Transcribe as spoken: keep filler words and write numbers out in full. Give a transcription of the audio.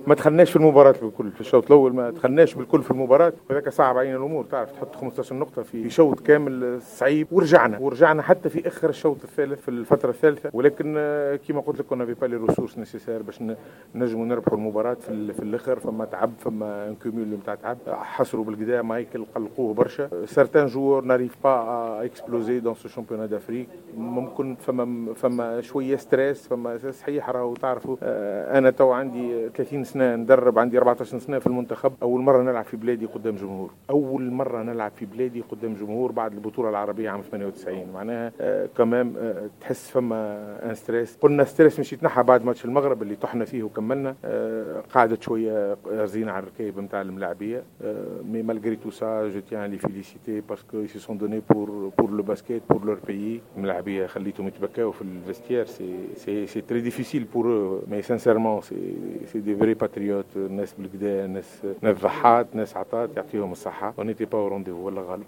ما دخلناش في المباراه بالكل في الشوط الاول، ما دخلناش بالكل في المباراه، وهذاك صعب علينا الامور. تعرف تحط خمسطاش نقطه في شوط كامل صعيب، ورجعنا ورجعنا حتى في اخر الشوط الثالث في الفتره الثالثه، ولكن كما قلت لك كنا في بالي ريسورس نيسيسير باش نجموا نربحوا المباراه في, في الاخر. فما تعب، فما انكوميول نتاع تعب، حصروا بالقدا مايكل قلقوه برشا. سارتان جوور ناريف با اكسبلوزي دون سو شامبيون دافريك، ممكن فما فما شويه ستريس، فما صحيح. راهو تعرفوا انا تو عندي ثلاثين سنه ندرب، عندي أربعة عشر سنه في المنتخب، اول مره نلعب في بلادي قدام جمهور، اول مره نلعب في بلادي قدام جمهور بعد البطوله العربيه عام ثمانية وتسعين. معناها كمان تحس فما ان ستريس. قلنا ستريس مش يتنحى بعد ماتش المغرب اللي طحنا فيه وكملنا. قعدت شويه رزينا على الركايب نتاع الملاعبيه، مي مالغري تو سا جو تيان لي فيليسيتي باسكو سي سون دوني بور بور لو باسكيت بور لور بيي. الملاعبيه خليتهم يتبكاو في الفيستير، سي سي سي تري ديفيسيل بور مي سانسيرمون سي سي دي فري باتريوت، ناس بالكدا، ناس ناس ضحات، ناس عطات، يعطيهم الصحه. ونيتي با رونديو ولا غالب.